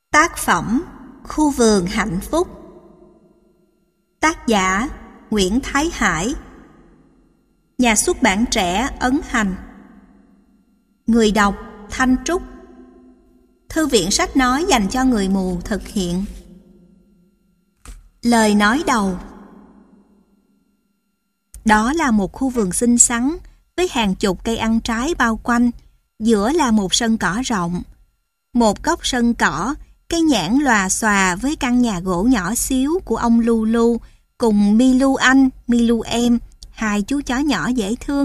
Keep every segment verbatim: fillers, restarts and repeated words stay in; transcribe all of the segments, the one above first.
Tác phẩm Khu vườn hạnh phúc. Tác giả Nguyễn Thái Hải. Nhà xuất bản Trẻ Ấn Hành. Người đọc Thanh Trúc. Thư viện sách nói dành cho người mù thực hiện. Lời nói đầu. Đó là một khu vườn xinh xắn với hàng chục cây ăn trái bao quanh. Giữa là một sân cỏ rộng. Một góc sân cỏ, cây nhãn lòa xòa với căn nhà gỗ nhỏ xíu của ông Lulu cùng Milu anh, Milu em, hai chú chó nhỏ dễ thương.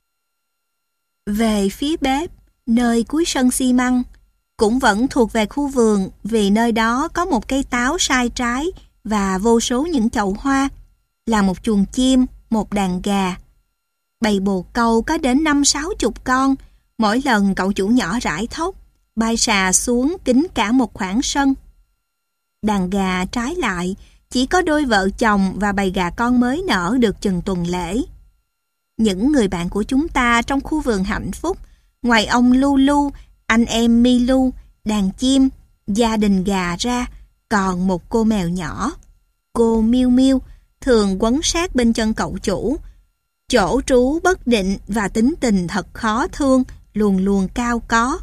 Về phía bếp, nơi cuối sân xi măng, cũng vẫn thuộc về khu vườn vì nơi đó có một cây táo sai trái và vô số những chậu hoa, là một chuồng chim, một đàn gà. Bầy bồ câu có đến năm sáu chục con, mỗi lần cậu chủ nhỏ rải thóc, bay xà xuống kín cả một khoảng sân. Đàn gà trái lại, chỉ có đôi vợ chồng và bầy gà con mới nở được chừng tuần lễ. Những người bạn của chúng ta trong khu vườn hạnh phúc, ngoài ông Lulu, anh em Milu, đàn chim, gia đình gà ra, còn một cô mèo nhỏ. Cô Miu Miu thường quấn sát bên chân cậu chủ. Chỗ trú bất định và tính tình thật khó thương, luồn luồn cao có.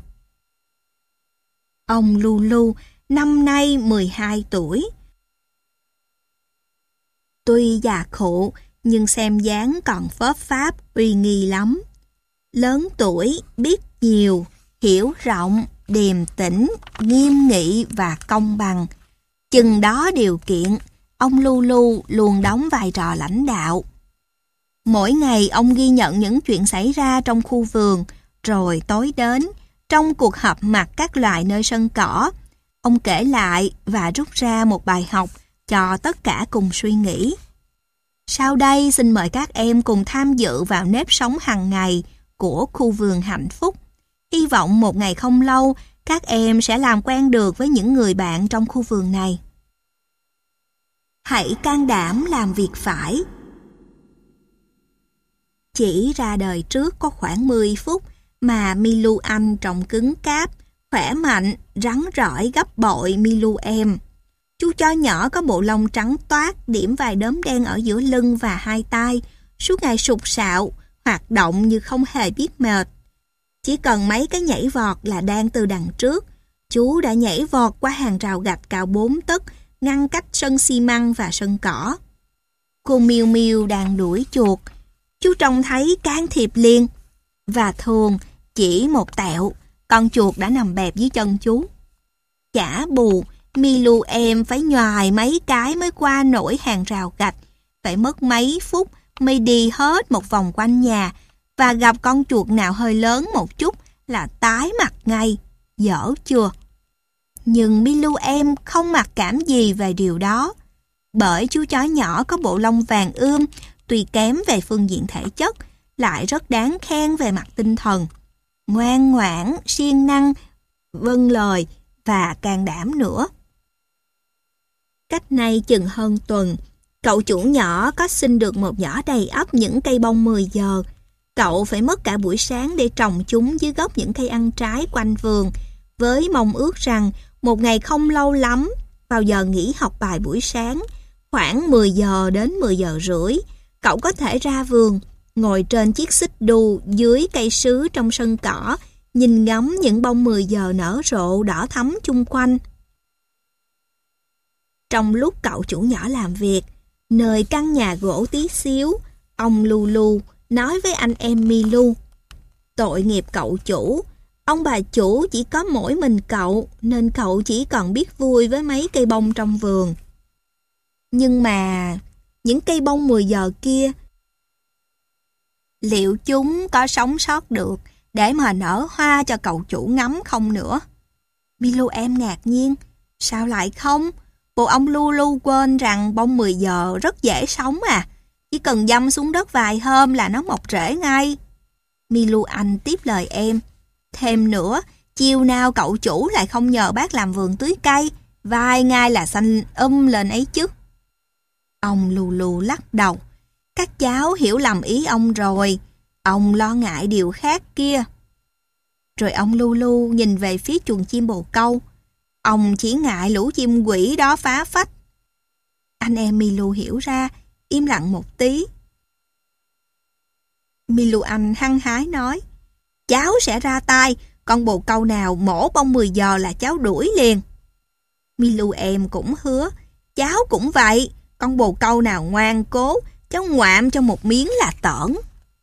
Ông Lulu năm nay mười hai tuổi. Tuy già khổ nhưng xem dáng còn phớp pháp uy nghi lắm. Lớn tuổi, biết nhiều, hiểu rộng, điềm tĩnh, nghiêm nghị và công bằng. Chừng đó điều kiện, ông Lulu luôn đóng vai trò lãnh đạo. Mỗi ngày ông ghi nhận những chuyện xảy ra trong khu vườn, rồi tối đến, trong cuộc họp mặt các loài nơi sân cỏ, ông kể lại và rút ra một bài học cho tất cả cùng suy nghĩ. Sau đây xin mời các em cùng tham dự vào nếp sống hàng ngày của khu vườn hạnh phúc. Hy vọng một ngày không lâu, các em sẽ làm quen được với những người bạn trong khu vườn này. Hãy can đảm làm việc phải. Chỉ ra đời trước có khoảng mười phút mà Milu anh trông cứng cáp, khỏe mạnh, rắn rỏi gấp bội Milu em. Chú chó nhỏ có bộ lông trắng toát, điểm vài đốm đen ở giữa lưng và hai tai, suốt ngày sục sạo, hoạt động như không hề biết mệt. Chỉ cần mấy cái nhảy vọt là đang từ đằng trước, chú đã nhảy vọt qua hàng rào gạch cao bốn tấc, ngăn cách sân xi măng và sân cỏ. Cô Miu Miu đang đuổi chuột, chú trông thấy can thiệp liền, và thường chỉ một tẹo, con chuột đã nằm bẹp dưới chân chú. Chả bù, Milu em phải nhoài mấy cái mới qua nổi hàng rào gạch, phải mất mấy phút mới đi hết một vòng quanh nhà, và gặp con chuột nào hơi lớn một chút là tái mặt ngay. Dở chưa? Nhưng Milu em không mặc cảm gì về điều đó, bởi chú chó nhỏ có bộ lông vàng ươm, tuy kém về phương diện thể chất, lại rất đáng khen về mặt tinh thần. Ngoan ngoãn, siêng năng, vâng lời và can đảm nữa. Cách nay chừng hơn tuần, cậu chủ nhỏ có xin được một giỏ đầy ắp những cây bông mười giờ. Cậu phải mất cả buổi sáng để trồng chúng dưới gốc những cây ăn trái quanh vườn, với mong ước rằng một ngày không lâu lắm, vào giờ nghỉ học bài buổi sáng, khoảng mười giờ đến mười giờ rưỡi, cậu có thể ra vườn, ngồi trên chiếc xích đu dưới cây sứ trong sân cỏ, nhìn ngắm những bông mười giờ nở rộ đỏ thắm chung quanh. Trong lúc cậu chủ nhỏ làm việc, nơi căn nhà gỗ tí xíu, ông Lulu nói với anh em Milu: tội nghiệp cậu chủ, ông bà chủ chỉ có mỗi mình cậu, nên cậu chỉ còn biết vui với mấy cây bông trong vườn. Nhưng mà những cây bông mười giờ kia, liệu chúng có sống sót được để mà nở hoa cho cậu chủ ngắm không nữa? Milu em ngạc nhiên, sao lại không? Bộ ông Lulu quên rằng bông mười giờ rất dễ sống à, chỉ cần dăm xuống đất vài hôm là nó mọc rễ ngay. Milu anh tiếp lời em, thêm nữa, chiều nào cậu chủ lại không nhờ bác làm vườn tưới cây, vài ngày là xanh um lên ấy chứ. Ông Lulu lắc đầu, các cháu hiểu lầm ý ông rồi, ông lo ngại điều khác kia. Rồi ông Lulu nhìn về phía chuồng chim bồ câu. Ông chỉ ngại lũ chim quỷ đó phá phách. Anh em Milu hiểu ra, im lặng một tí. Milu Anh hăng hái nói, cháu sẽ ra tay, con bồ câu nào mổ bông mười giờ là cháu đuổi liền. Milu em cũng hứa, cháu cũng vậy, con bồ câu nào ngoan cố, cháu ngoạm cho một miếng là tởn.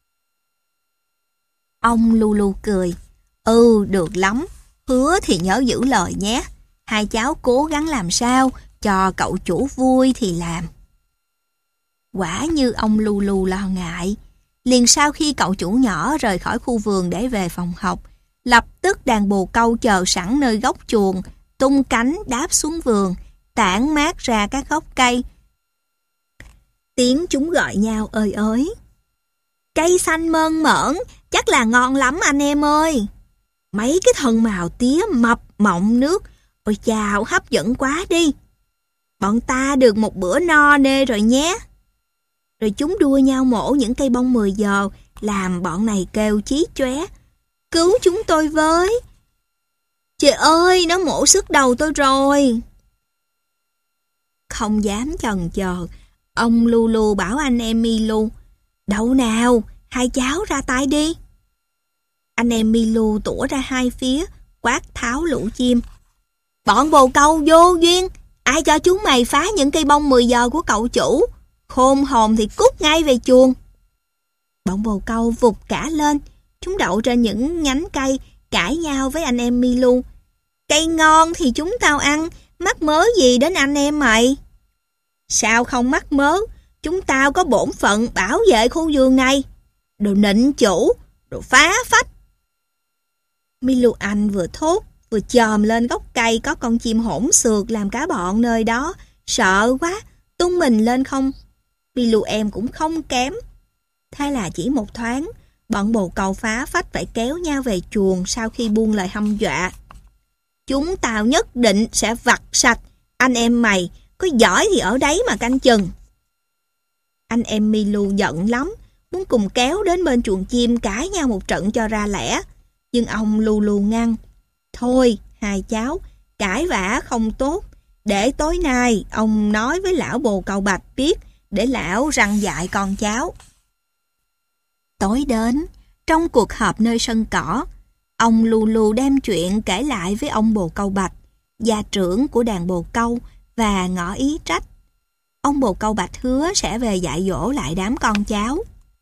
Ông Lulu cười, ừ được lắm, hứa thì nhớ giữ lời nhé. Hai cháu cố gắng làm sao, cho cậu chủ vui thì làm. Quả như ông Lulu lo ngại. Liền sau khi cậu chủ nhỏ rời khỏi khu vườn để về phòng học, lập tức đàn bồ câu chờ sẵn nơi góc chuồng, tung cánh đáp xuống vườn, tản mát ra các gốc cây. Tiếng chúng gọi nhau ơi ới. Cây xanh mơn mởn, chắc là ngon lắm anh em ơi. Mấy cái thân màu tía mập mọng nước, ôi chào hấp dẫn quá đi. Bọn ta được một bữa no nê rồi nhé. Rồi chúng đua nhau mổ những cây bông mười giờ, làm bọn này kêu chí chóe. Cứu chúng tôi với. Trời ơi, nó mổ sức đầu tôi rồi. Không dám chần chờ, ông Lulu bảo anh em Milu, đậu nào, hai cháu ra tay đi. Anh em Milu tủa ra hai phía, quát tháo lũ chim. Bọn bồ câu vô duyên, ai cho chúng mày phá những cây bông mười giờ của cậu chủ? Khôn hồn thì cút ngay về chuồng. Bọn bồ câu vụt cả lên, chúng đậu trên những nhánh cây, cãi nhau với anh em Milu. Cây ngon thì chúng tao ăn, mắc mớ gì đến anh em mày? Sao không mắc mớ, chúng tao có bổn phận bảo vệ khu vườn này. Đồ nịnh chủ, đồ phá phách. Milu Anh vừa thốt, vừa chồm lên gốc cây có con chim hỗn xược làm cả bọn nơi đó, sợ quá, tung mình lên không. Milu em cũng không kém. Thế là chỉ một thoáng, bọn bồ câu phá phách phải kéo nhau về chuồng sau khi buông lời hăm dọa. Chúng tao nhất định sẽ vặt sạch, anh em mày, có giỏi thì ở đấy mà canh chừng. Anh em Milu giận lắm, muốn cùng kéo đến bên chuồng chim cãi nhau một trận cho ra lẽ. Nhưng ông Lulu ngăn. Thôi, hai cháu, cãi vã không tốt. Để tối nay, ông nói với lão bồ câu bạch biết, để lão răn dạy con cháu. Tối đến, trong cuộc họp nơi sân cỏ, ông Lulu đem chuyện kể lại với ông bồ câu bạch, gia trưởng của đàn bồ câu, và ngỏ ý trách. Ông bồ câu bạch hứa sẽ về dạy dỗ lại đám con cháu.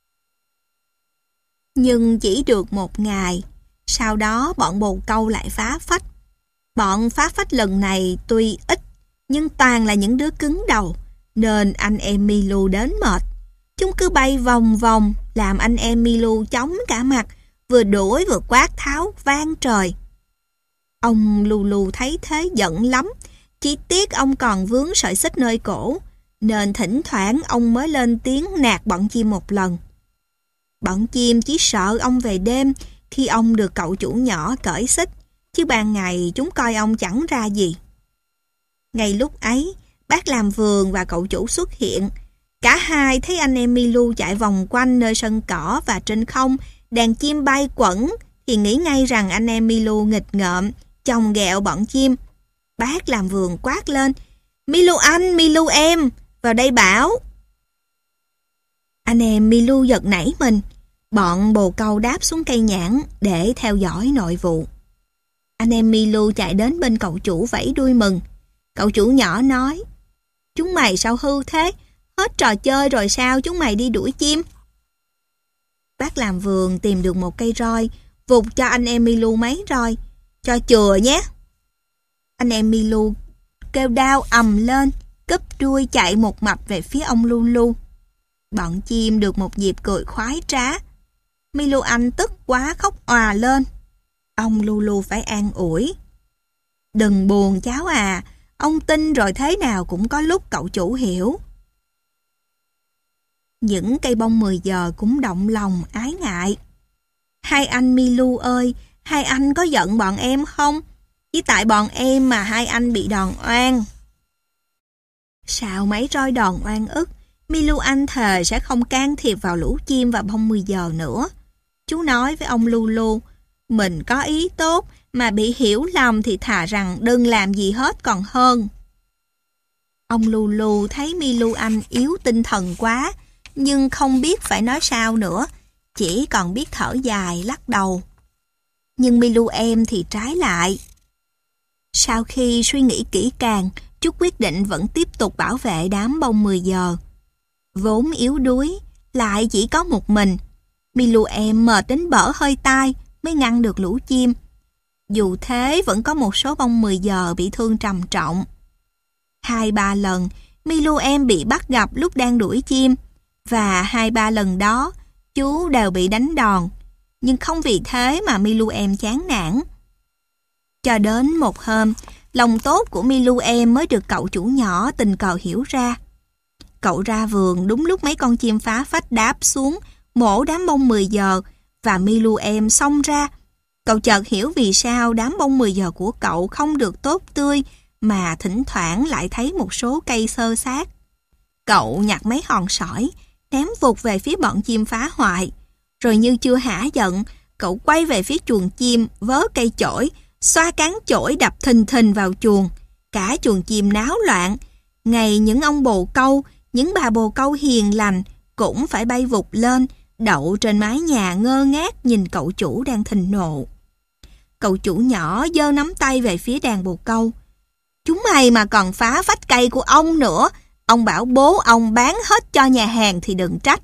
Nhưng chỉ được một ngày, sau đó bọn bồ câu lại phá phách. Bọn phá phách lần này tuy ít, nhưng toàn là những đứa cứng đầu, nên anh em Milu đến mệt. Chúng cứ bay vòng vòng, làm anh em Milu chóng cả mặt, vừa đuổi vừa quát tháo vang trời. Ông Lulu thấy thế giận lắm, chỉ tiếc ông còn vướng sợi xích nơi cổ, nên thỉnh thoảng ông mới lên tiếng nạt bọn chim một lần. Bọn chim chỉ sợ ông về đêm khi ông được cậu chủ nhỏ cởi xích, chứ ban ngày chúng coi ông chẳng ra gì. Ngay lúc ấy, bác làm vườn và cậu chủ xuất hiện. Cả hai thấy anh em Milu chạy vòng quanh nơi sân cỏ và trên không, đàn chim bay quẩn, thì nghĩ ngay rằng anh em Milu nghịch ngợm, chồng ghẹo bọn chim. Bác làm vườn quát lên, Milu anh, Milu em, vào đây bảo. Anh em Milu giật nảy mình, bọn bồ câu đáp xuống cây nhãn để theo dõi nội vụ. Anh em Milu chạy đến bên cậu chủ vẫy đuôi mừng. Cậu chủ nhỏ nói, chúng mày sao hư thế, hết trò chơi rồi sao chúng mày đi đuổi chim? Bác làm vườn tìm được một cây roi, vụt cho anh em Milu mấy roi, cho chừa nhé. Anh em Milu kêu đau ầm lên, cúp đuôi chạy một mạch về phía ông Lulu. Bọn chim được một dịp cười khoái trá. Milu Anh tức quá khóc òa lên. Ông Lulu phải an ủi. Đừng buồn cháu à, ông tin rồi thế nào cũng có lúc cậu chủ hiểu. Những cây bông mười giờ cũng động lòng ái ngại. Hai anh Milu ơi, hai anh có giận bọn em không? Chỉ tại bọn em mà hai anh bị đòn oan. Sau mấy roi đòn oan ức, Milu Anh thề sẽ không can thiệp vào lũ chim và bông mười giờ nữa. Chú nói với ông Lulu, mình có ý tốt, mà bị hiểu lầm thì thà rằng đừng làm gì hết còn hơn. Ông Lulu thấy Milu Anh yếu tinh thần quá, nhưng không biết phải nói sao nữa, chỉ còn biết thở dài lắc đầu. Nhưng Milu em thì trái lại. Sau khi suy nghĩ kỹ càng, chú quyết định vẫn tiếp tục bảo vệ đám bông mười giờ. Vốn yếu đuối, lại chỉ có một mình, Milu em mệt đến bở hơi tai mới ngăn được lũ chim. Dù thế vẫn có một số bông mười giờ bị thương trầm trọng. Hai ba lần, Milu em bị bắt gặp lúc đang đuổi chim, và hai ba lần đó, chú đều bị đánh đòn. Nhưng không vì thế mà Milu em chán nản. Cho đến một hôm, lòng tốt của Milu em mới được cậu chủ nhỏ tình cờ hiểu ra. Cậu ra vườn đúng lúc mấy con chim phá phách đáp xuống, mổ đám bông mười giờ, và Milu em xông ra. Cậu chợt hiểu vì sao đám bông mười giờ của cậu không được tốt tươi, mà thỉnh thoảng lại thấy một số cây xơ xác. Cậu nhặt mấy hòn sỏi, ném vụt về phía bọn chim phá hoại. Rồi như chưa hả giận, cậu quay về phía chuồng chim, vớ cây chổi, xoa cán chổi đập thình thình vào chuồng. Cả chuồng chim náo loạn. Ngày những ông bồ câu, những bà bồ câu hiền lành cũng phải bay vụt lên, đậu trên mái nhà ngơ ngác nhìn cậu chủ đang thịnh nộ. Cậu chủ nhỏ giơ nắm tay về phía đàn bồ câu. Chúng mày mà còn phá vách cây của ông nữa, ông bảo bố ông bán hết cho nhà hàng thì đừng trách.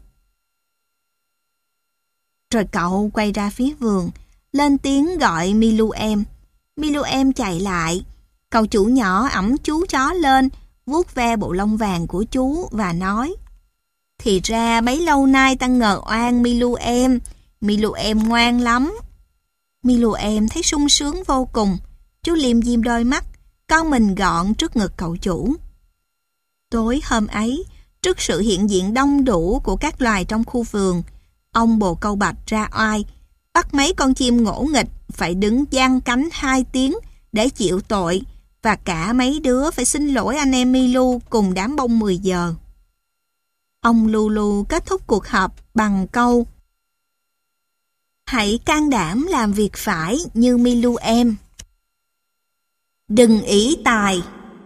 Rồi cậu quay ra phía vườn, lên tiếng gọi Milu em. Milu em chạy lại. Cậu chủ nhỏ ẵm chú chó lên, vuốt ve bộ lông vàng của chú và nói: Thì ra bấy lâu nay ta ngờ oan Milu em, Milu em ngoan lắm. Milu em thấy sung sướng vô cùng. Chú liêm diêm đôi mắt, con mình gọn trước ngực cậu chủ. Tối hôm ấy, trước sự hiện diện đông đủ của các loài trong khu vườn, ông bồ câu bạch ra oai, bắt mấy con chim ngỗ nghịch phải đứng giang cánh hai tiếng để chịu tội, và cả mấy đứa phải xin lỗi anh em Milu cùng đám bông mười giờ. Ông Lulu kết thúc cuộc họp bằng câu: Hãy can đảm làm việc phải như Milu em. Đừng ỷ tài.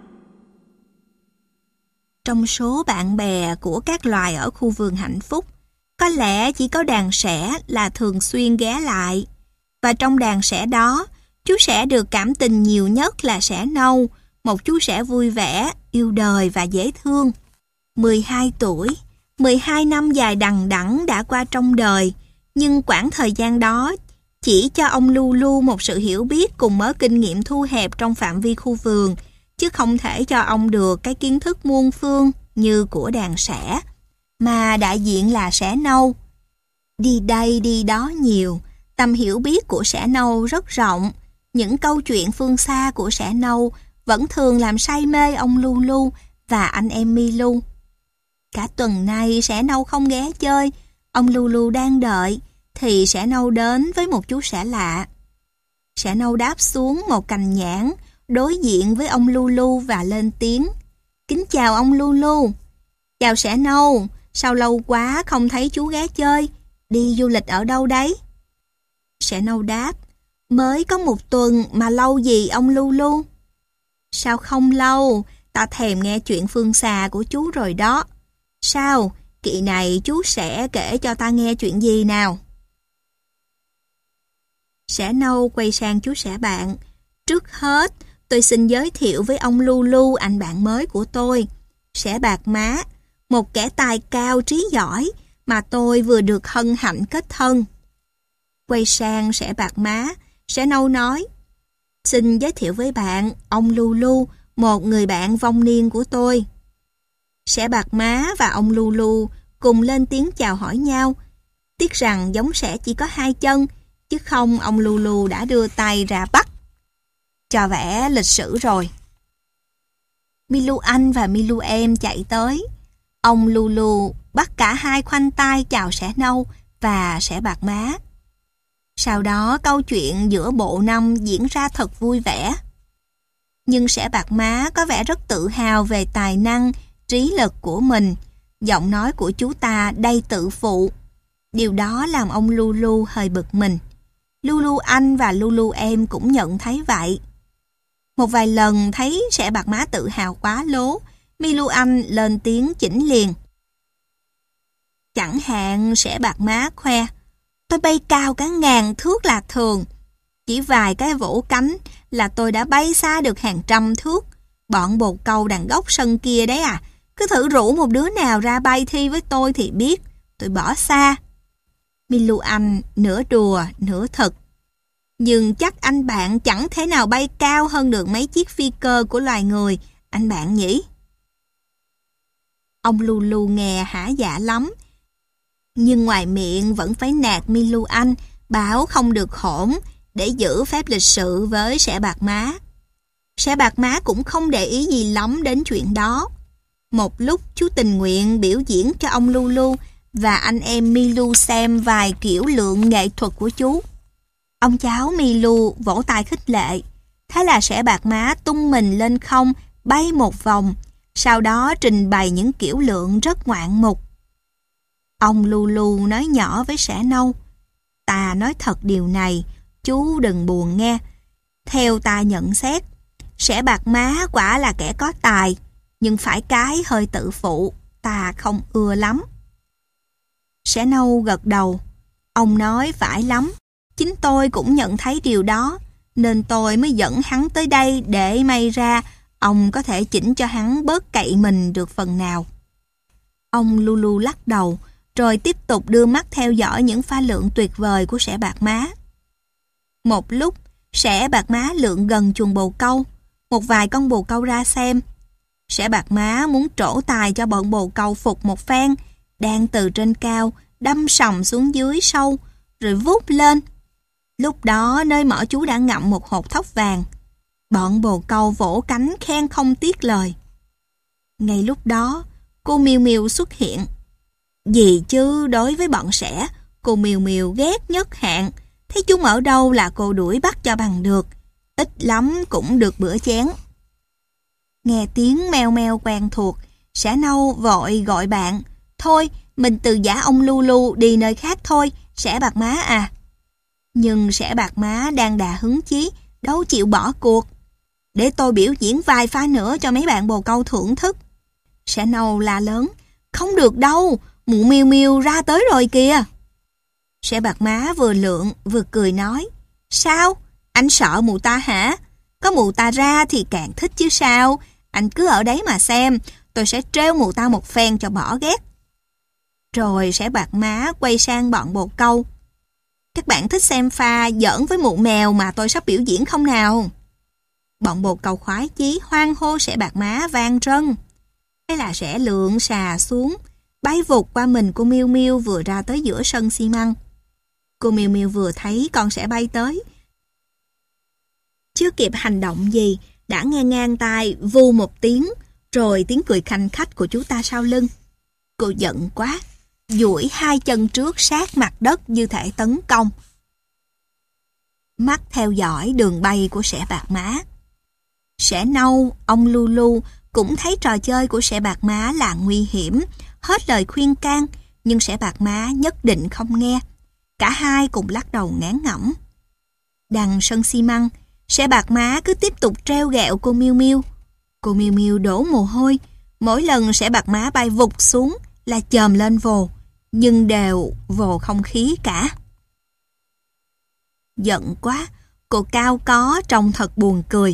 Trong số bạn bè của các loài ở khu vườn hạnh phúc, có lẽ chỉ có đàn sẻ là thường xuyên ghé lại. Và trong đàn sẻ đó, chú sẻ được cảm tình nhiều nhất là sẻ nâu, một chú sẻ vui vẻ, yêu đời và dễ thương. mười hai tuổi, mười hai năm dài đằng đẵng đã qua trong đời, nhưng quãng thời gian đó chỉ cho ông Lulu một sự hiểu biết cùng mớ kinh nghiệm thu hẹp trong phạm vi khu vườn, chứ không thể cho ông được cái kiến thức muôn phương như của đàn sẻ, mà đại diện là sẻ nâu. Đi đây đi đó nhiều, tầm hiểu biết của sẻ nâu rất rộng. Những câu chuyện phương xa của sẻ nâu vẫn thường làm say mê ông Lulu và anh em Milu. Cả tuần nay sẻ nâu không ghé chơi, ông Lulu đang đợi, thì sẻ nâu đến với một chú sẻ lạ. Sẻ nâu đáp xuống một cành nhãn, đối diện với ông Lulu và lên tiếng: Kính chào ông Lulu. Chào sẻ nâu, sao lâu quá không thấy chú ghé chơi, đi du lịch ở đâu đấy? Sẻ nâu đáp: Mới có một tuần mà lâu gì ông Lulu? Sao không lâu, ta thèm nghe chuyện phương xa của chú rồi đó. Sao, kỳ này chú sẽ kể cho ta nghe chuyện gì nào? Sẻ nâu quay sang chú sẻ bạn. Trước hết, tôi xin giới thiệu với ông Lulu anh bạn mới của tôi, sẻ bạc má, một kẻ tài cao trí giỏi mà tôi vừa được hân hạnh kết thân. Quay sang sẻ bạc má, sẻ nâu nói: Xin giới thiệu với bạn ông Lulu, một người bạn vong niên của tôi. Sẻ bạc má và ông Lulu cùng lên tiếng chào hỏi nhau. Tiếc rằng giống sẻ chỉ có hai chân, chứ không ông Lulu đã đưa tay ra bắt. Cho vẻ lịch sử rồi. Milu anh và Milu em chạy tới. Ông Lulu bắt cả hai khoanh tay chào sẻ nâu và sẻ bạc má. Sau đó câu chuyện giữa bộ năm diễn ra thật vui vẻ. Nhưng sẻ bạc má có vẻ rất tự hào về tài năng, trí lực của mình. Giọng nói của chú ta đầy tự phụ. Điều đó làm ông Lulu hơi bực mình. Lulu anh và Lulu em cũng nhận thấy vậy. Một vài lần thấy sẻ bạc má tự hào quá lố, Milu anh lên tiếng chỉnh liền. Chẳng hạn sẻ bạc má khoe, tôi bay cao cả ngàn thước là thường. Chỉ vài cái vỗ cánh là tôi đã bay xa được hàng trăm thước. Bọn bồ câu đằng góc sân kia đấy à, cứ thử rủ một đứa nào ra bay thi với tôi thì biết, tôi bỏ xa. Milu anh nửa đùa nửa thật. Nhưng chắc anh bạn chẳng thể nào bay cao hơn được mấy chiếc phi cơ của loài người, anh bạn nhỉ? Ông Lulu nghe hả dạ lắm, nhưng ngoài miệng vẫn phải nạt Milu anh, bảo không được hỗn, để giữ phép lịch sự với sẻ bạc má. Sẻ bạc má cũng không để ý gì lắm đến chuyện đó. Một lúc chú tình nguyện biểu diễn cho ông Lulu và anh em Milu xem vài kiểu lượng nghệ thuật của chú. Ông cháu Milu vỗ tay khích lệ. Thế là sẻ bạc má tung mình lên không, bay một vòng, sau đó trình bày những kiểu lượng rất ngoạn mục. Ông Lulu nói nhỏ với sẻ nâu, ta nói thật điều này, chú đừng buồn nghe. Theo ta nhận xét, sẻ bạc má quả là kẻ có tài, nhưng phải cái hơi tự phụ, ta không ưa lắm. Sẻ nâu gật đầu, ông nói phải lắm, chính tôi cũng nhận thấy điều đó, nên tôi mới dẫn hắn tới đây để may ra ông có thể chỉnh cho hắn bớt cậy mình được phần nào. Ông Lulu lắc đầu, rồi tiếp tục đưa mắt theo dõi những pha lượng tuyệt vời của sẻ bạc má. Một lúc, sẻ bạc má lượn gần chuồng bồ câu, một vài con bồ câu ra xem. Sẻ bạc má muốn trổ tài cho bọn bồ câu phục một phen, đang từ trên cao đâm sòng xuống dưới sâu, rồi vút lên. Lúc đó nơi mỏ chú đã ngậm một hột thóc vàng. Bọn bồ câu vỗ cánh khen không tiếc lời. Ngay lúc đó, cô Miu Miu xuất hiện. Gì chứ đối với bọn sẻ, cô Miu Miu ghét nhất hạn. Thấy chúng ở đâu là cô đuổi bắt cho bằng được. Ít lắm cũng được bữa chén. Nghe tiếng meo meo quen thuộc, sẻ nâu vội gọi bạn. Thôi, mình từ giả ông Lulu đi nơi khác thôi, sẻ bạc má à. Nhưng sẻ bạc má đang đà hứng chí, đâu chịu bỏ cuộc. Để tôi biểu diễn vài pha nữa cho mấy bạn bồ câu thưởng thức. Sẻ nâu la lớn, không được đâu, mụ Miu Miu ra tới rồi kìa. Sẻ bạc má vừa lượn vừa cười nói, sao? Anh sợ mụ ta hả? Có mụ ta ra thì càng thích chứ sao? Anh cứ ở đấy mà xem, tôi sẽ trêu mụ ta một phen cho bỏ ghét. Rồi sẻ bạc má quay sang bọn bồ câu. Các bạn thích xem pha giỡn với mụ mèo mà tôi sắp biểu diễn không nào? Bọn bồ câu khoái chí hoan hô sẻ bạc má vang rân. Thế là sẻ lượn xà xuống, bay vụt qua mình cô Miu Miu vừa ra tới giữa sân xi măng. Cô Miu Miu vừa thấy con sẻ bay tới, chưa kịp hành động gì, đã nghe ngang tai vù một tiếng, rồi tiếng cười khanh khách của chú ta sau lưng. Cô giận quá, duỗi hai chân trước sát mặt đất như thể tấn công. Mắt theo dõi đường bay của sẻ bạc má. Sẻ nâu, ông Lulu cũng thấy trò chơi của sẻ bạc má là nguy hiểm, hết lời khuyên can, nhưng sẻ bạc má nhất định không nghe. Cả hai cùng lắc đầu ngán ngẩm. Đằng sân xi măng, sẻ bạc má cứ tiếp tục trêu ghẹo cô Miu Miu. Cô Miu Miu đổ mồ hôi, mỗi lần sẻ bạc má bay vụt xuống là chồm lên vồ, nhưng đều vồ không khí cả. Giận quá, cô cao có trông thật buồn cười.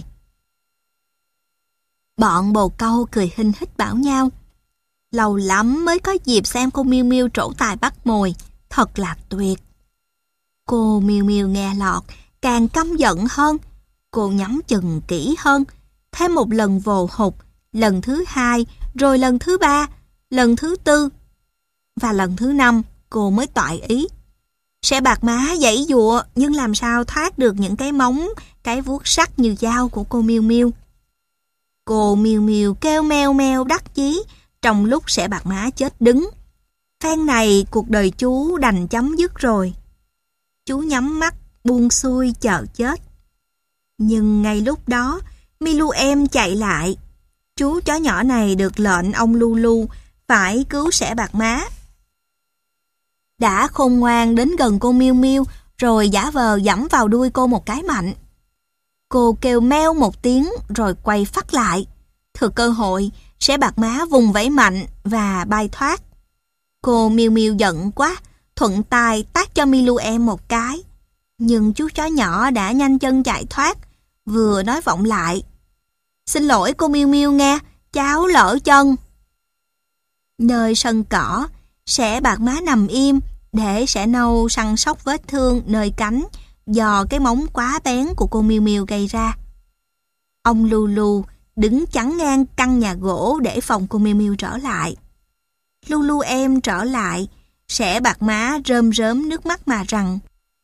Bọn bồ câu cười hinh hít bảo nhau, lâu lắm mới có dịp xem cô Miu Miu trổ tài bắt mồi, thật là tuyệt. Cô Miu Miu nghe lọt, càng căm giận hơn. Cô nhắm chừng kỹ hơn, thêm một lần vồ hụt, lần thứ hai, rồi lần thứ ba, lần thứ tư, và lần thứ năm cô mới toại ý. Sẻ bạc má giãy giụa nhưng làm sao thoát được những cái móng, cái vuốt sắc như dao của cô Miu Miu. Cô Miu Miu kêu meo meo đắc chí, trong lúc sẻ bạc má chết đứng. Phen này cuộc đời chú đành chấm dứt rồi. Chú nhắm mắt buông xuôi chờ chết. Nhưng ngay lúc đó, Milu em chạy lại. Chú chó nhỏ này được lệnh ông Lulu phải cứu sẻ bạc má. Đã khôn ngoan đến gần cô Miu Miu, rồi giả vờ giẫm vào đuôi cô một cái mạnh. Cô kêu meo một tiếng rồi quay phắt lại. Thừa cơ hội, Sẻ Bạc Má vùng vẫy mạnh và bay thoát. Cô Miu Miu giận quá, thuận tay tát cho Milu em một cái. Nhưng chú chó nhỏ đã nhanh chân chạy thoát, vừa nói vọng lại: "Xin lỗi cô Miu Miu nghe, cháu lỡ chân." Nơi sân cỏ, Sẻ Bạc Má nằm im để Sẻ Nâu săn sóc vết thương nơi cánh do cái móng quá bén của cô Miu Miu gây ra. Ông Lulu đứng chắn ngang căn nhà gỗ để phòng cô Miu Miu trở lại. Lulu em trở lại, Sẻ Bạc Má rơm rớm nước mắt mà rằng: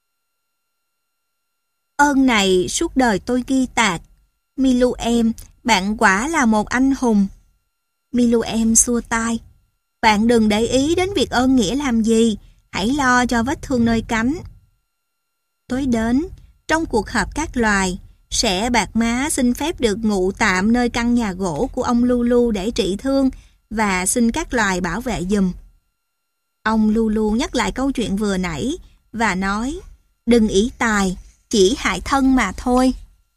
"Ơn này suốt đời tôi ghi tạc. Milu em, bạn quả là một anh hùng." Milu em xua tay: "Bạn đừng để ý đến việc ơn nghĩa làm gì, hãy lo cho vết thương nơi cánh." Tối đến, trong cuộc họp các loài, Sẻ Bạc Má xin phép được ngụ tạm nơi căn nhà gỗ của ông Lulu để trị thương và xin các loài bảo vệ giùm. Ông Lulu nhắc lại câu chuyện vừa nãy và nói: "Đừng ỷ tài, chỉ hại thân mà thôi."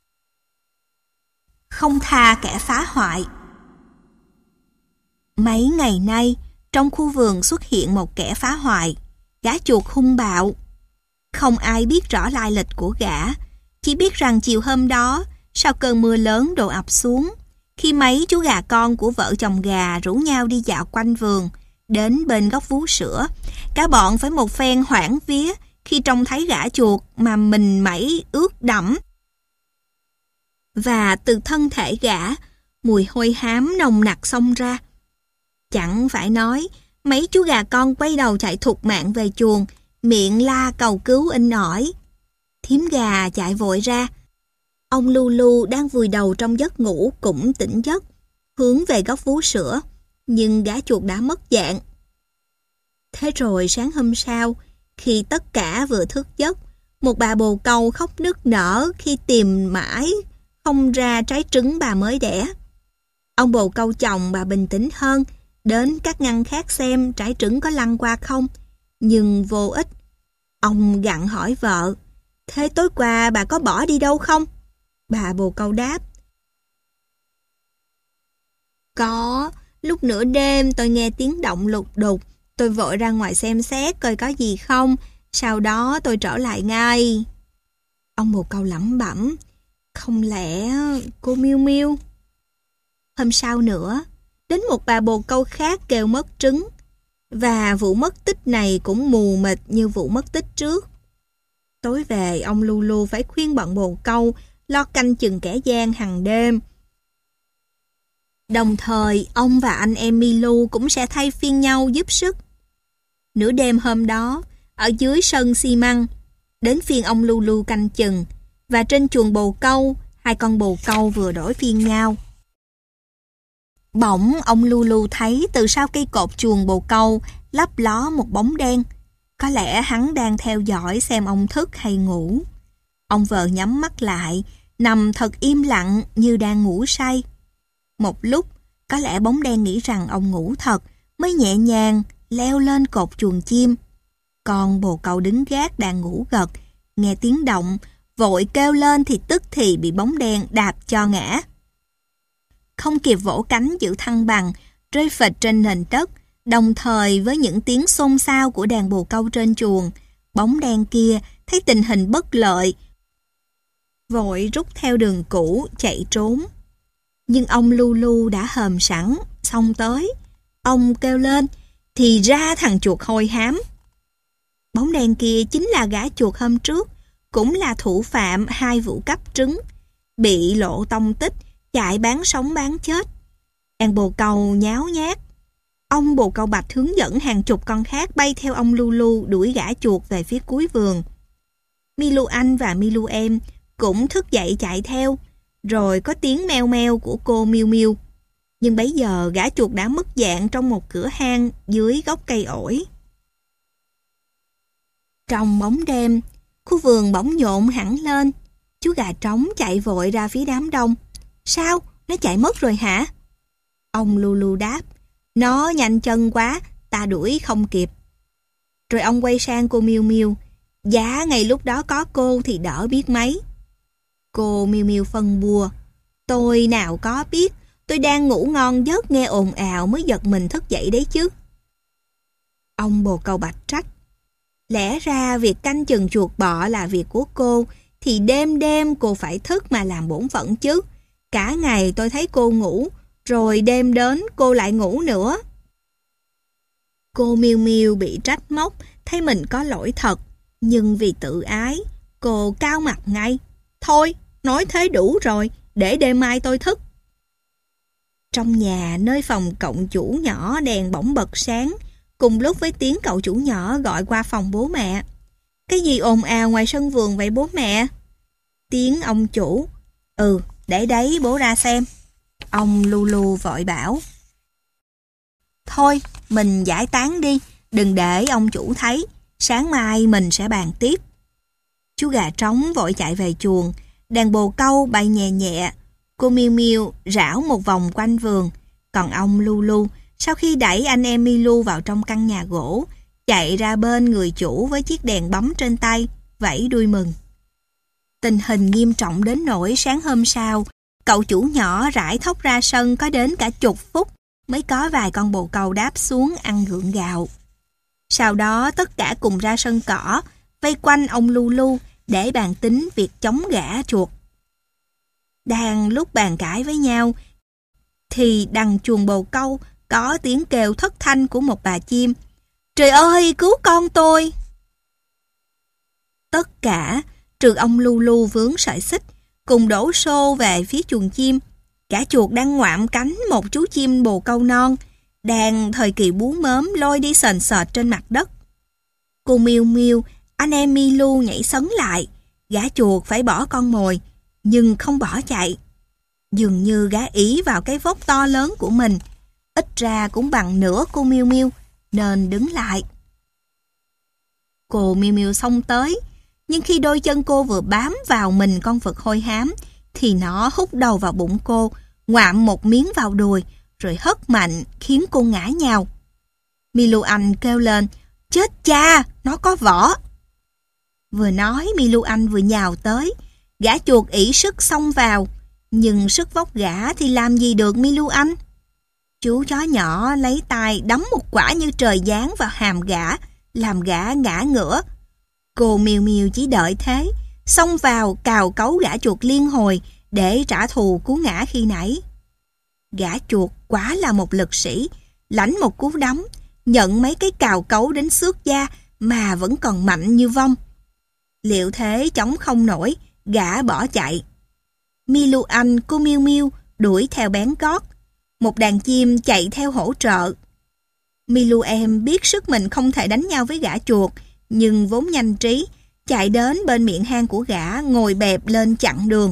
Không tha kẻ phá hoại. Mấy ngày nay, trong khu vườn xuất hiện một kẻ phá hoại, gã chuột hung bạo. Không ai biết rõ lai lịch của gã, chỉ biết rằng chiều hôm đó, sau cơn mưa lớn đổ ập xuống, khi mấy chú gà con của vợ chồng gà rủ nhau đi dạo quanh vườn, đến bên góc vú sữa, cả bọn phải một phen hoảng vía khi trông thấy gã chuột mà mình mẩy ướt đẫm. Và từ thân thể gã, mùi hôi hám nồng nặc xông ra. Chẳng phải nói, mấy chú gà con quay đầu chạy thục mạng về chuồng, miệng la cầu cứu inh ỏi. Thím gà chạy vội ra. Ông Lulu đang vùi đầu trong giấc ngủ cũng tỉnh giấc, hướng về góc vú sữa, nhưng gã chuột đã mất dạng. Thế rồi sáng hôm sau, khi tất cả vừa thức giấc, một bà bồ câu khóc nức nở khi tìm mãi không ra trái trứng bà mới đẻ. Ông bồ câu chồng bà bình tĩnh hơn, đến các ngăn khác xem trái trứng có lăn qua không, nhưng vô ích. Ông gặng hỏi vợ: "Thế tối qua bà có bỏ đi đâu không?" Bà bồ câu đáp: "Có, lúc nửa đêm tôi nghe tiếng động lục đục, tôi vội ra ngoài xem xét coi có gì không, sau đó tôi trở lại ngay." Ông bồ câu lẩm bẩm: "Không lẽ cô Miu Miu?" Hôm sau nữa, đến một bà bồ câu khác kêu mất trứng, và vụ mất tích này cũng mù mịt như vụ mất tích trước. Tối về, ông Lulu phải khuyên bọn bồ câu lo canh chừng kẻ gian hàng đêm. Đồng thời, ông và anh em Milu cũng sẽ thay phiên nhau giúp sức. Nửa đêm hôm đó, ở dưới sân xi măng, đến phiên ông Lulu canh chừng, và trên chuồng bồ câu, hai con bồ câu vừa đổi phiên nhau. Bỗng ông Lulu thấy từ sau cây cột chuồng bồ câu lấp ló một bóng đen. Có lẽ hắn đang theo dõi xem ông thức hay ngủ. Ông vợ nhắm mắt lại, nằm thật im lặng như đang ngủ say. Một lúc, có lẽ bóng đen nghĩ rằng ông ngủ thật, mới nhẹ nhàng leo lên cột chuồng chim. Còn bồ câu đứng gác đang ngủ gật, nghe tiếng động, vội kêu lên thì tức thì bị bóng đen đạp cho ngã. Không kịp vỗ cánh giữ thăng bằng, rơi phịch trên nền đất, đồng thời với những tiếng xôn xao của đàn bồ câu trên chuồng. Bóng đen kia thấy tình hình bất lợi, vội rút theo đường cũ chạy trốn. Nhưng ông Lulu đã hờm sẵn, xông tới. Ông kêu lên: "Thì ra thằng chuột hôi hám." Bóng đen kia chính là gã chuột hôm trước, cũng là thủ phạm hai vụ cắp trứng, bị lộ tông tích, chạy bán sống bán chết. Đàn bồ câu nháo nhác. Ông bồ câu bạch hướng dẫn hàng chục con khác bay theo ông Lulu đuổi gã chuột về phía cuối vườn. Milu anh và Milu em cũng thức dậy chạy theo, rồi có tiếng meo meo của cô Miu Miu. Nhưng bấy giờ gã chuột đã mất dạng trong một cửa hang dưới gốc cây ổi. Trong bóng đêm, khu vườn bỗng nhộn hẳn lên. Chú gà trống chạy vội ra phía đám đông. "Sao? Nó chạy mất rồi hả?" Ông Lulu đáp: "Nó nhanh chân quá, ta đuổi không kịp." Rồi ông quay sang cô Miu Miu: Giá ngay lúc đó có cô thì đỡ biết mấy. Cô Miu Miu phân bua. Tôi nào có biết, tôi đang ngủ ngon giấc nghe ồn ào mới giật mình thức dậy đấy chứ. Ông bồ câu bạch trách. Lẽ ra việc canh chừng chuột bọ là việc của cô, thì đêm đêm cô phải thức mà làm bổn phận chứ. Cả ngày tôi thấy cô ngủ, rồi đêm đến cô lại ngủ nữa. Cô Miu Miu bị trách móc, thấy mình có lỗi thật, nhưng vì tự ái, cô cao mặt ngay. Thôi, nói thế đủ rồi, để đêm mai tôi thức. Trong nhà, nơi phòng cậu chủ nhỏ đèn bỗng bật sáng, cùng lúc với tiếng cậu chủ nhỏ gọi qua phòng bố mẹ. Cái gì ồn ào ngoài sân vườn vậy bố mẹ? Tiếng ông chủ. Ừ, để đấy bố ra xem. Ông Lulu vội bảo. Thôi, mình giải tán đi, đừng để ông chủ thấy. Sáng mai mình sẽ bàn tiếp. Chú gà trống vội chạy về chuồng, đàn bồ câu bay nhẹ nhẹ. Cô Miu Miu rảo một vòng quanh vườn, còn ông Lulu sau khi đẩy anh em Milu vào trong căn nhà gỗ, chạy ra bên người chủ với chiếc đèn bấm trên tay, vẫy đuôi mừng. Tình hình nghiêm trọng đến nỗi sáng hôm sau, cậu chủ nhỏ rải thóc ra sân có đến cả chục phút mới có vài con bồ câu đáp xuống ăn gượng gạo. Sau đó tất cả cùng ra sân cỏ, vây quanh ông Lulu để bàn tính việc chống gã chuột. Đang lúc bàn cãi với nhau, thì đằng chuồng bồ câu có tiếng kêu thất thanh của một bà chim. Trời ơi, cứu con tôi! Tất cả, trừ ông Lulu vướng sợi xích, cùng đổ xô về phía chuồng chim. Cả chuột đang ngoạm cánh một chú chim bồ câu non, đang thời kỳ bú mớm lôi đi sền sệt trên mặt đất. Cô Miu Miu, anh em Milu nhảy sấn lại, gã chuột phải bỏ con mồi, nhưng không bỏ chạy. Dường như gã ỷ vào cái vóc to lớn của mình, ít ra cũng bằng nửa cô Miu Miu, nên đứng lại. Cô Miu Miu xông tới, nhưng khi đôi chân cô vừa bám vào mình con vật hôi hám, thì nó hút đầu vào bụng cô, ngoạm một miếng vào đùi, rồi hất mạnh khiến cô ngã nhào. Milu Anh kêu lên, chết cha, nó có vỏ. Vừa nói Milu Anh vừa nhào tới, gã chuột ỷ sức xông vào, nhưng sức vóc gã thì làm gì được Milu Anh. Chú chó nhỏ lấy tay đấm một quả như trời giáng vào hàm gã, làm gã ngã ngửa. Cô Miu Miu chỉ đợi thế, xông vào cào cấu gã chuột liên hồi để trả thù cú ngã khi nãy. Gã chuột quá là một lực sĩ, lãnh một cú đấm, nhận mấy cái cào cấu đến xước da mà vẫn còn mạnh như vong. Liệu thế chống không nổi, gã bỏ chạy. Milu Anh, cô Miu Miu đuổi theo bén gót. Một đàn chim chạy theo hỗ trợ. Milu em biết sức mình không thể đánh nhau với gã chuột, nhưng vốn nhanh trí, chạy đến bên miệng hang của gã, ngồi bẹp lên chặn đường.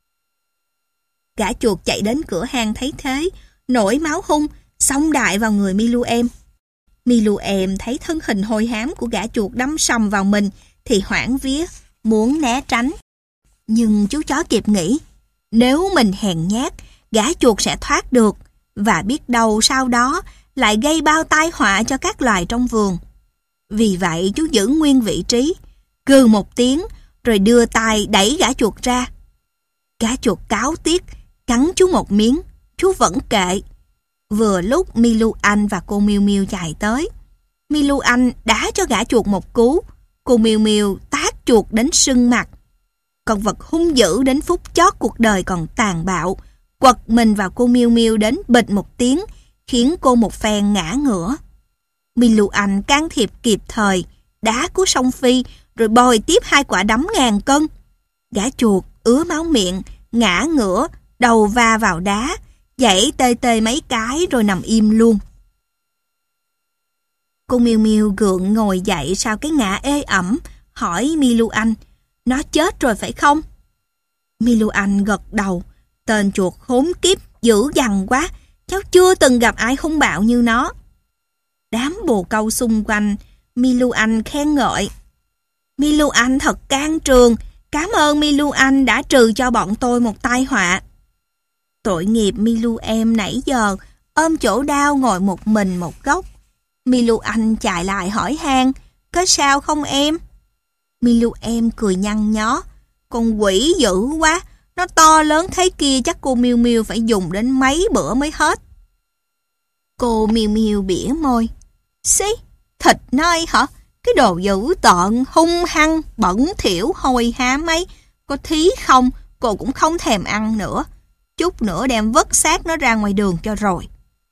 Gã chuột chạy đến cửa hang thấy thế, nổi máu hung, xông đại vào người Milu em. Milu em thấy thân hình hôi hám của gã chuột đâm sầm vào mình, thì hoảng vía, muốn né tránh. Nhưng chú chó kịp nghĩ, nếu mình hèn nhát, gã chuột sẽ thoát được, và biết đâu sau đó lại gây bao tai họa cho các loài trong vườn. Vì vậy chú giữ nguyên vị trí, gừ một tiếng, rồi đưa tay đẩy gã chuột ra. Gã chuột cáo tiếc, cắn chú một miếng, chú vẫn kệ. Vừa lúc Milu Anh và cô Miu Miu chạy tới, Milu Anh đá cho gã chuột một cú, cô Miu Miu tát chuột đến sưng mặt. Con vật hung dữ đến phút chót cuộc đời còn tàn bạo, quật mình vào cô Miu Miu đến bịch một tiếng, khiến cô một phen ngã ngửa. Milu Anh can thiệp kịp thời, đá cú song phi, rồi bồi tiếp hai quả đấm ngàn cân. Gã chuột ứa máu miệng, ngã ngửa, đầu va vào đá, giãy tê tê mấy cái rồi nằm im luôn. Cô Miu Miu gượng ngồi dậy sau cái ngã ê ẩm, hỏi Milu Anh, nó chết rồi phải không? Milu Anh gật đầu, tên chuột khốn kiếp dữ dằn quá, cháu chưa từng gặp ai hung bạo như nó. Đám bồ câu xung quanh, Milu Anh khen ngợi. Milu Anh thật can trường, cảm ơn Milu Anh đã trừ cho bọn tôi một tai họa. Tội nghiệp Milu em nãy giờ, ôm chỗ đau ngồi một mình một góc. Milu Anh chạy lại hỏi han, có sao không em? Milu em cười nhăn nhó. Con quỷ dữ quá, nó to lớn thế kia chắc cô Miu Miu phải dùng đến mấy bữa mới hết. Cô Miu Miu bỉa môi. Xí, thịt nó ấy hả? Cái đồ dữ tợn, hung hăng, bẩn thỉu, hôi hám ấy. Có thí không, cô cũng không thèm ăn nữa. Chút nữa đem vứt xác nó ra ngoài đường cho rồi.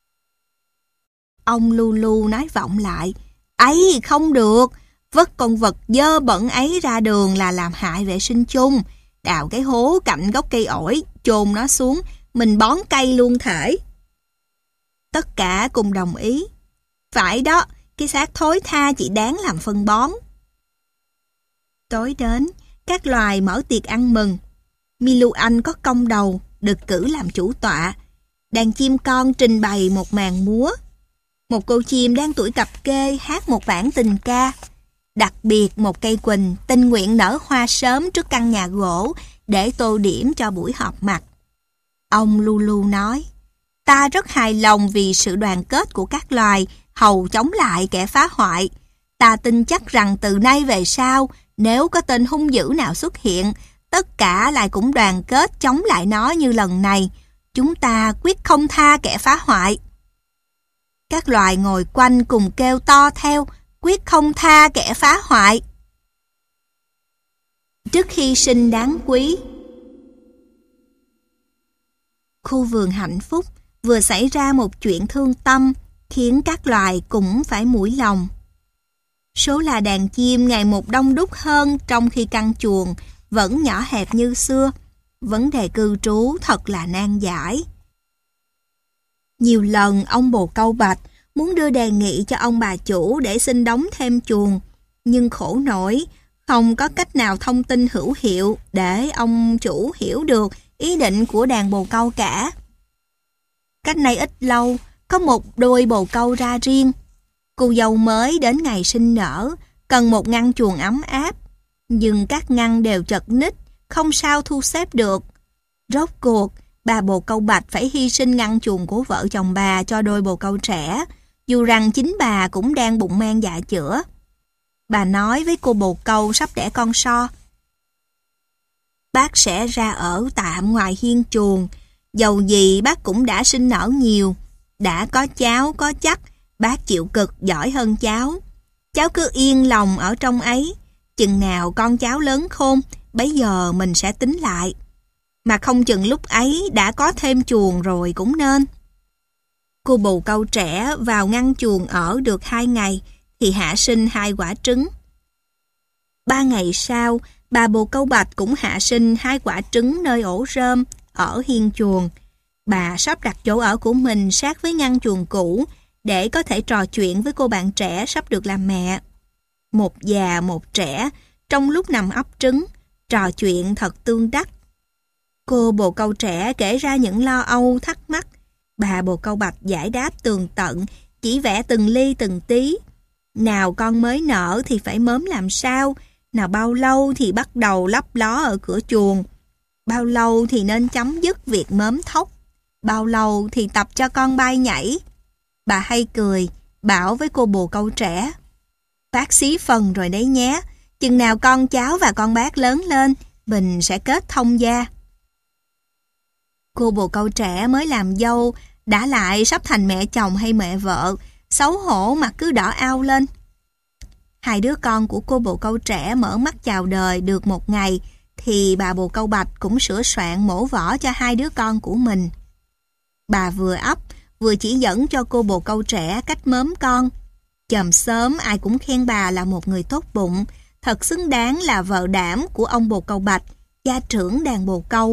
Ông Lulu nói vọng lại. Ấy, không được. Vứt con vật dơ bẩn ấy ra đường là làm hại vệ sinh chung. Đào cái hố cạnh gốc cây ổi, chôn nó xuống, mình bón cây luôn thể. Tất cả cùng đồng ý. Phải đó, cái xác thối tha chỉ đáng làm phân bón. Tối đến, các loài mở tiệc ăn mừng. Milu Anh có công đầu, được cử làm chủ tọa. Đàn chim con trình bày một màn múa. Một cô chim đang tuổi cập kê hát một bản tình ca. Đặc biệt một cây quỳnh tình nguyện nở hoa sớm trước căn nhà gỗ để tô điểm cho buổi họp mặt. Ông Lulu nói, ta rất hài lòng vì sự đoàn kết của các loài hầu chống lại kẻ phá hoại. Ta tin chắc rằng từ nay về sau, nếu có tên hung dữ nào xuất hiện, tất cả lại cũng đoàn kết chống lại nó như lần này. Chúng ta quyết không tha kẻ phá hoại. Các loài ngồi quanh cùng kêu to theo, quyết không tha kẻ phá hoại. Trước hy sinh đáng quý. Khu vườn hạnh phúc vừa xảy ra một chuyện thương tâm, khiến các loài cũng phải mũi lòng. Số là đàn chim ngày một đông đúc hơn, trong khi căn chuồng vẫn nhỏ hẹp như xưa. Vấn đề cư trú thật là nan giải. Nhiều lần ông bồ câu bạch muốn đưa đề nghị cho ông bà chủ để xin đóng thêm chuồng, nhưng khổ nổi, không có cách nào thông tin hữu hiệu để ông chủ hiểu được ý định của đàn bồ câu cả. Cách này ít lâu, có một đôi bồ câu ra riêng. Cô dâu mới đến ngày sinh nở, cần một ngăn chuồng ấm áp, nhưng các ngăn đều chật ních, không sao thu xếp được. Rốt cuộc, bà bồ câu bạch phải hy sinh ngăn chuồng của vợ chồng bà cho đôi bồ câu trẻ, dù rằng chính bà cũng đang bụng mang dạ chữa. Bà nói với cô bồ câu sắp đẻ con so, bác sẽ ra ở tạm ngoài hiên chuồng, dầu gì bác cũng đã sinh nở nhiều, đã có cháu có chắc, bác chịu cực giỏi hơn cháu. Cháu cứ yên lòng ở trong ấy, chừng nào con cháu lớn khôn, bấy giờ mình sẽ tính lại. Mà không chừng lúc ấy đã có thêm chuồng rồi cũng nên. Cô bồ câu trẻ vào ngăn chuồng ở được hai ngày thì hạ sinh hai quả trứng. Ba ngày sau, bà bồ câu bạch cũng hạ sinh hai quả trứng nơi ổ rơm ở hiên chuồng. Bà sắp đặt chỗ ở của mình sát với ngăn chuồng cũ để có thể trò chuyện với cô bạn trẻ sắp được làm mẹ. Một già một trẻ, trong lúc nằm ấp trứng, trò chuyện thật tương đắc. Cô bồ câu trẻ kể ra những lo âu thắc mắc. Bà bồ câu bạch giải đáp tường tận, chỉ vẽ từng ly từng tí. Nào con mới nở thì phải mớm làm sao, nào bao lâu thì bắt đầu lấp ló ở cửa chuồng, bao lâu thì nên chấm dứt việc mớm thóc, bao lâu thì tập cho con bay nhảy. Bà hay cười, bảo với cô bồ câu trẻ, bác xí phần rồi đấy nhé, chừng nào con cháu và con bác lớn lên, mình sẽ kết thông gia. Cô bồ câu trẻ mới làm dâu, đã lại sắp thành mẹ chồng hay mẹ vợ, xấu hổ mặt cứ đỏ ao lên. Hai đứa con của cô bồ câu trẻ mở mắt chào đời được một ngày, thì bà bồ câu bạch cũng sửa soạn mổ võ cho hai đứa con của mình. Bà vừa ấp, vừa chỉ dẫn cho cô bồ câu trẻ cách mớm con. Chòm xóm ai cũng khen bà là một người tốt bụng, thật xứng đáng là vợ đảm của ông bồ câu bạch, gia trưởng đàn bồ câu.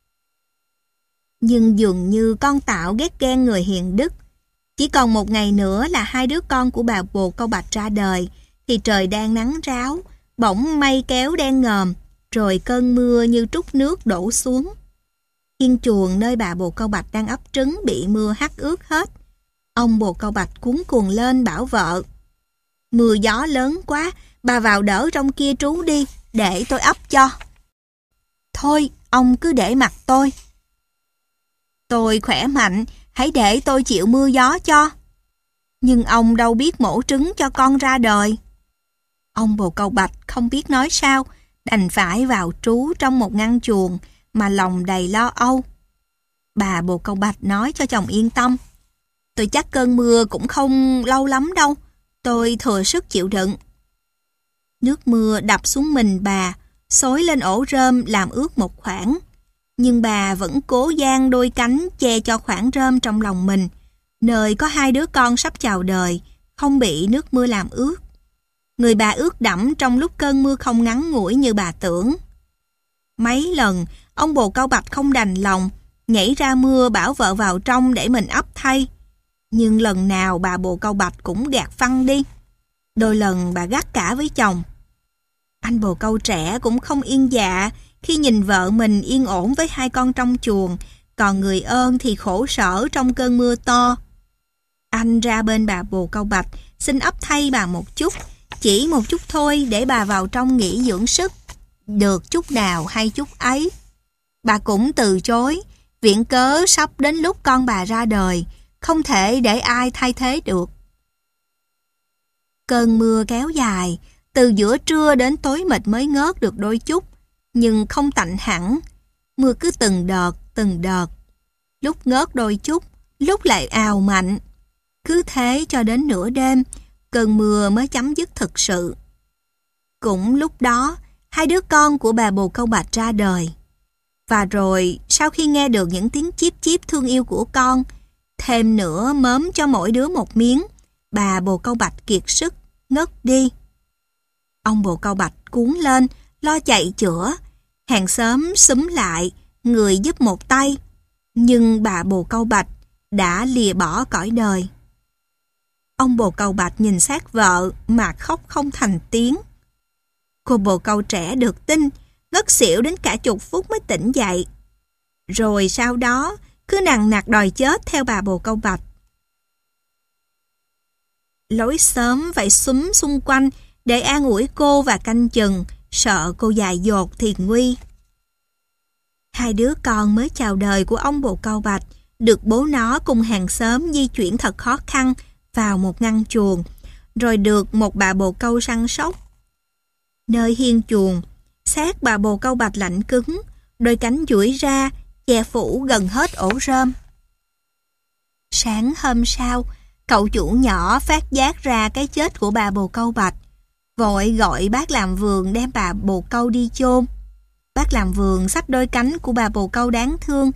Nhưng dường như con Tạo ghét ghen người hiền đức. Chỉ còn một ngày nữa là hai đứa con của bà bồ câu bạch ra đời, thì trời đang nắng ráo, bỗng mây kéo đen ngòm, rồi cơn mưa như trút nước đổ xuống. Hiên chuồng nơi bà bồ câu bạch đang ấp trứng bị mưa hắt ướt hết. Ông bồ câu bạch cuống cuồng lên bảo vợ, mưa gió lớn quá, bà vào đỡ trong kia trú đi, để tôi ấp cho. Thôi, ông cứ để mặc tôi. Tôi khỏe mạnh, hãy để tôi chịu mưa gió cho. Nhưng ông đâu biết mổ trứng cho con ra đời. Ông bồ câu bạch không biết nói sao, đành phải vào trú trong một ngăn chuồng mà lòng đầy lo âu. Bà bồ câu bạch nói cho chồng yên tâm. Tôi chắc cơn mưa cũng không lâu lắm đâu, tôi thừa sức chịu đựng. Nước mưa đập xuống mình bà, xối lên ổ rơm làm ướt một khoảng. Nhưng bà vẫn cố dang đôi cánh che cho khoảng rơm trong lòng mình, nơi có hai đứa con sắp chào đời, không bị nước mưa làm ướt. Người bà ướt đẫm trong lúc cơn mưa không ngắn ngủi như bà tưởng. Mấy lần, ông bồ câu bạch không đành lòng, nhảy ra mưa bảo vợ vào trong để mình ấp thay. Nhưng lần nào bà bồ câu bạch cũng gạt phăng đi. Đôi lần bà gắt cả với chồng. Anh bồ câu trẻ cũng không yên dạ khi nhìn vợ mình yên ổn với hai con trong chuồng, còn người ơn thì khổ sở trong cơn mưa to. Anh ra bên bà bồ câu bạch xin ấp thay bà một chút, chỉ một chút thôi để bà vào trong nghỉ dưỡng sức. Được chút nào hay chút ấy. Bà cũng từ chối, viện cớ sắp đến lúc con bà ra đời, không thể để ai thay thế được. Cơn mưa kéo dài, từ giữa trưa đến tối mịt mới ngớt được đôi chút, nhưng không tạnh hẳn. Mưa cứ từng đợt, từng đợt. Lúc ngớt đôi chút, lúc lại ào mạnh. Cứ thế cho đến nửa đêm, cơn mưa mới chấm dứt thực sự. Cũng lúc đó, hai đứa con của bà bồ câu bạch ra đời. Và rồi, sau khi nghe được những tiếng chíp chíp thương yêu của con, thêm nữa mớm cho mỗi đứa một miếng, bà bồ câu bạch kiệt sức, ngất đi. Ông bồ câu bạch cuống lên, lo chạy chữa. Hàng xóm xúm lại, người giúp một tay. Nhưng bà bồ câu bạch đã lìa bỏ cõi đời. Ông bồ câu bạch nhìn xác vợ mà khóc không thành tiếng. Cô bồ câu trẻ được tin, ngất xỉu đến cả chục phút mới tỉnh dậy. Rồi sau đó, cứ nằng nặc đòi chết theo bà bồ câu bạch. Lối xóm phải xúm xung quanh để an ủi cô và canh chừng, sợ cô dại dột thì nguy. Hai đứa con mới chào đời của ông bồ câu bạch được bố nó cùng hàng xóm di chuyển thật khó khăn vào một ngăn chuồng, rồi được một bà bồ câu săn sóc. Nơi hiên chuồng, xác bà bồ câu bạch lạnh cứng, đôi cánh duỗi ra, che phủ gần hết ổ rơm. Sáng hôm sau, cậu chủ nhỏ phát giác ra cái chết của bà bồ câu bạch, vội gọi bác làm vườn đem bà bồ câu đi chôn. Bác làm vườn xách đôi cánh của bà bồ câu đáng thương,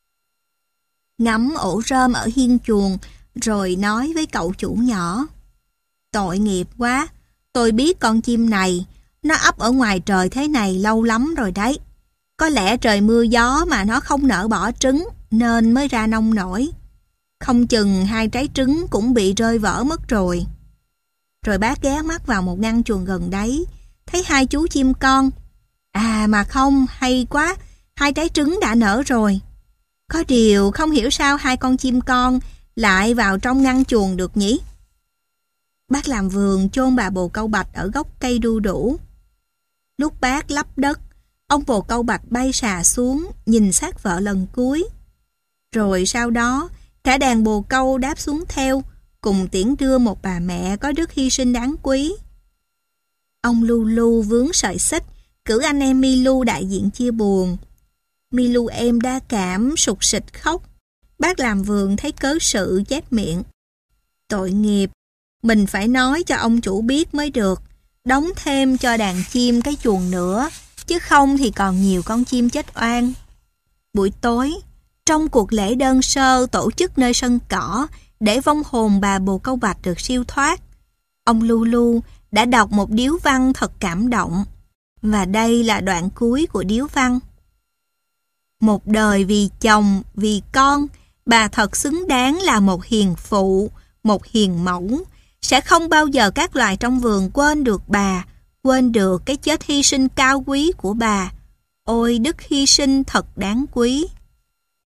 ngắm ổ rơm ở hiên chuồng, rồi nói với cậu chủ nhỏ: Tội nghiệp quá, tôi biết con chim này, nó ấp ở ngoài trời thế này lâu lắm rồi đấy. Có lẽ trời mưa gió mà nó không nở bỏ trứng, nên mới ra nông nổi. Không chừng hai trái trứng cũng bị rơi vỡ mất rồi. Rồi bác ghé mắt vào một ngăn chuồng gần đấy, thấy hai chú chim con. À mà không, hay quá, hai trái trứng đã nở rồi. Có điều không hiểu sao hai con chim con lại vào trong ngăn chuồng được nhỉ? Bác làm vườn chôn bà bồ câu bạch ở gốc cây đu đủ. Lúc bác lấp đất, ông bồ câu bạch bay xà xuống, nhìn xác vợ lần cuối. Rồi sau đó, cả đàn bồ câu đáp xuống theo, cùng tiễn đưa một bà mẹ có đức hy sinh đáng quý. Ông Lu Lu vướng sợi xích, cử anh em Milu đại diện chia buồn. Milu em đa cảm, sụt sịt khóc. Bác làm vườn thấy cớ sự chép miệng: Tội nghiệp, mình phải nói cho ông chủ biết mới được, đóng thêm cho đàn chim cái chuồng nữa, chứ không thì còn nhiều con chim chết oan. Buổi tối, trong cuộc lễ đơn sơ tổ chức nơi sân cỏ để vong hồn bà bồ câu bạch được siêu thoát, ông Lu Lu đã đọc một điếu văn thật cảm động. Và đây là đoạn cuối của điếu văn: Một đời vì chồng, vì con, bà thật xứng đáng là một hiền phụ, một hiền mẫu. Sẽ không bao giờ các loài trong vườn quên được bà, quên được cái chết hy sinh cao quý của bà. Ôi đức hy sinh thật đáng quý.